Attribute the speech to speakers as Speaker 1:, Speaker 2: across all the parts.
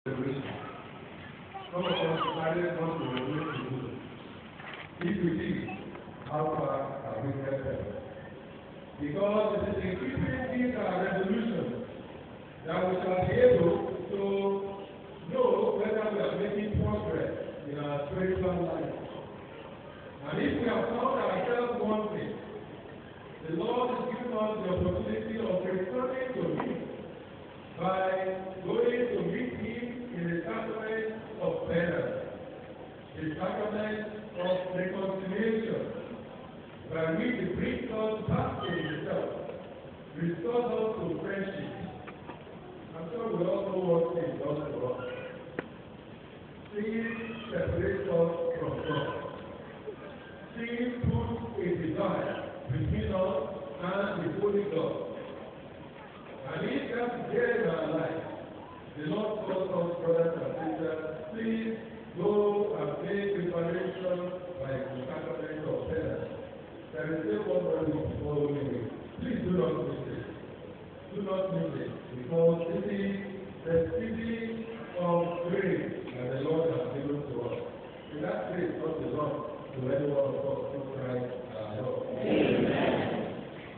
Speaker 1: Some of us decided not to reduce the good. If we did, how far have we kept them? Because it is in keeping these resolutions that we shall be able to know whether we are making progress in our spiritual life. And if we have found ourselves wanting, the Lord is giving us the opportunity of returning to Him by going to meet Him in the sacrament of penance, the sacrament of reconciliation, by which He brings us back to Himself, restores us to friendship. I'm sure we all know what He does to us. Sin separates us from God. Sin puts a divide between us and the Holy God. And if that is there in our life, the Lord calls us, brothers and sisters, please go and make preparation by the sacrament of penance. There is still one more week before we leave. Please do not miss it. Do not miss it, because it is the city of grace that the Lord has given to us. And that grace not belongs to any one of us through Christ our Lord. Amen.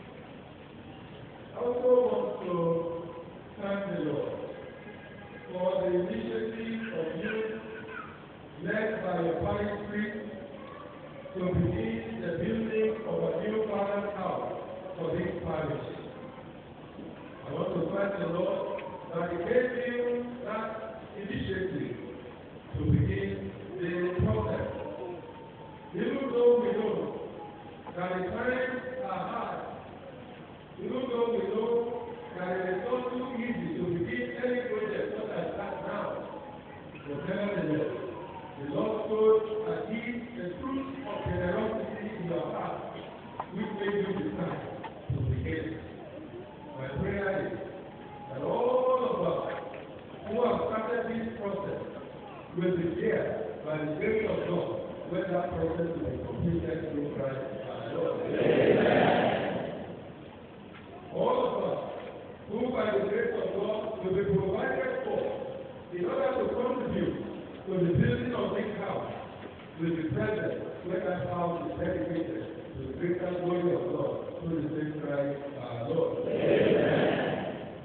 Speaker 1: I also want to thank the Lord for the initiative of you led by your parish priest to begin the building of a new Father's house for this parish. I want to thank the Lord that He gave you that initiative to begin the process. Even though we know that the times are hard, even though we know that it is not too easy to begin any project such as that now, but nevertheless, the Lord showed at least the fruit of generosity in your heart, which made you decide to begin. My prayer is that all of us who have started this process will be there by the grace of God when that process will be completed through Christ our Lord. Amen. All of us who by the grace of God will be provided for in order to contribute to the building of this house will be present when that house is dedicated to the greater glory of God through the same Christ our Lord. Amen.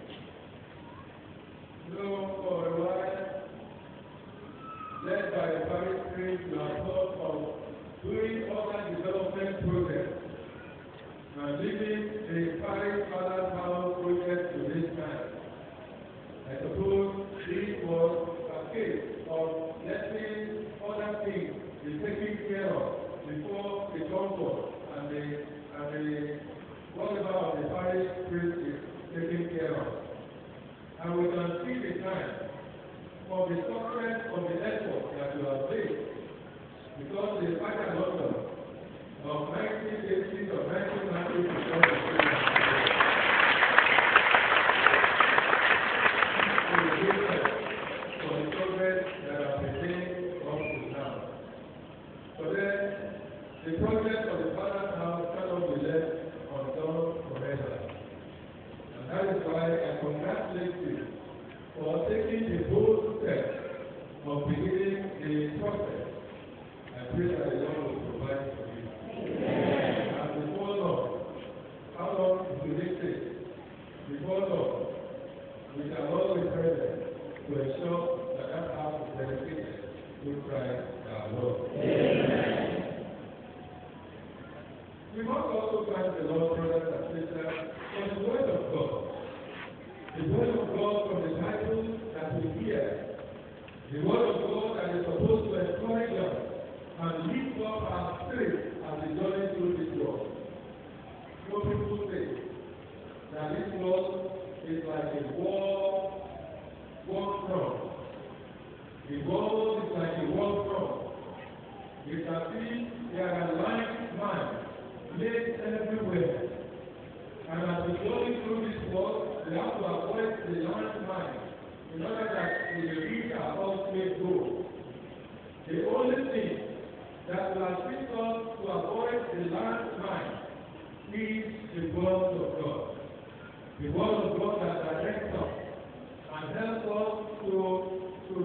Speaker 1: So for a while, led by the parish priest, we have thought of doing other development projects and leaving the parish father's house project to this time. I suppose this was a case of letting other things be taken care of before the comfort and the whatever of the parish priest is taken care of. And we can see the time for the success of the effort that you have made, because the Father London of 1980s or 1990s is not the same. For the progress that have been made up to now. So then, the progress of the Father's house cannot be left undone forever. And that is why I congratulate you for taking the bold step of beginning the process. I pray that the Lord will provide for you. Amen. And before Lord, how long will it take? Before Lord, we shall all be present to ensure that that house is dedicated to Christ our Lord. Amen. We must also thank the Lord, brothers and sisters, for the word of God. The word of God from the Bible that we hear. The word of God that is supposed to encourage us and lift up our spirit as we journey through this world. Most people say that this world is like a war front. The world is like a war front. You can see there are landmines laid everywhere. And as we go through this world, we have to avoid the landmines in order that we will reach our ultimate goal. The only thing that will assist us to avoid the landmine is the word of God. The word of God that directs us and helps us to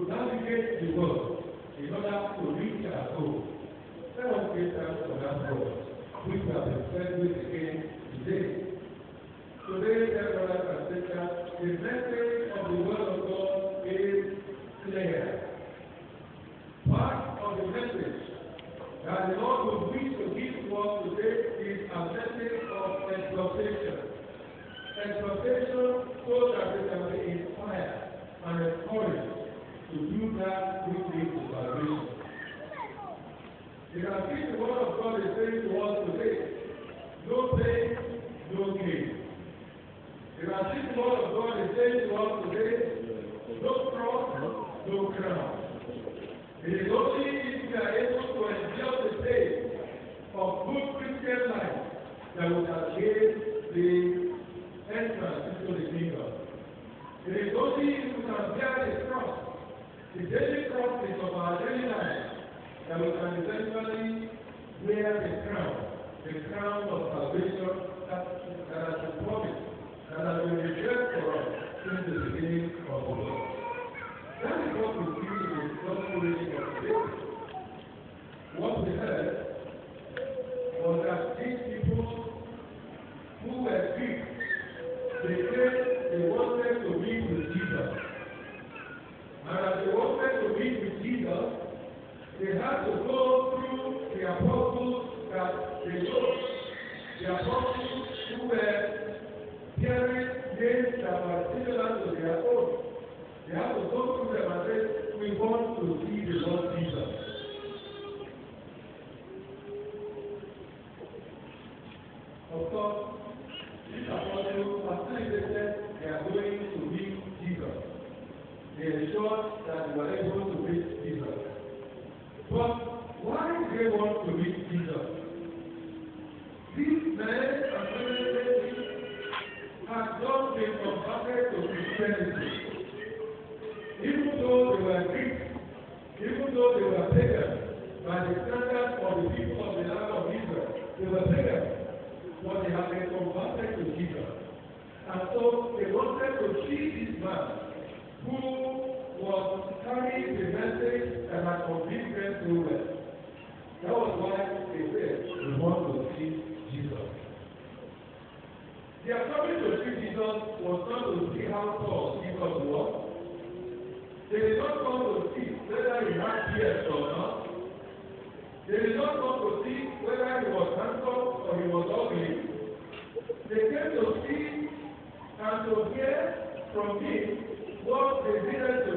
Speaker 1: no crown. It is only if we are able to endure the pain of good Christian life that we can gain the entrance into the kingdom. It is only if we can bear the cross, the daily crosses of our daily life, that we can eventually wear the crown of salvation that has been promised, that has been reserved for us since the beginning of the world. That is what we see in the gospel reading of today. What we heard was that these people who were Greeks, they said they wanted to meet with Jesus. And as they wanted to meet with Jesus, they had to go through the apostles that they know. The apostles who were bearing names that were similar to their own. They have to go through them and say, we want to see the Lord Jesus. Of course, these apostles facilitated their going to meet Jesus. They ensured that they were able to meet Jesus. But why do they want to meet Jesus? These men and women had not been converted to Christianity. Even though they were Greeks, even though they were pagans, by the standards of the people of the land of Israel, they were pagans, but they had been converted to Jesus. And so they wanted to see this man who was carrying the message that had convinced them so well. That was why they said, we want to see Jesus. Their coming to see Jesus was not to see how tall Jesus was. They did not want to see whether he had beard or not. They did not want to see whether he was handsome or he was ugly. They came to see and to hear from him what they needed to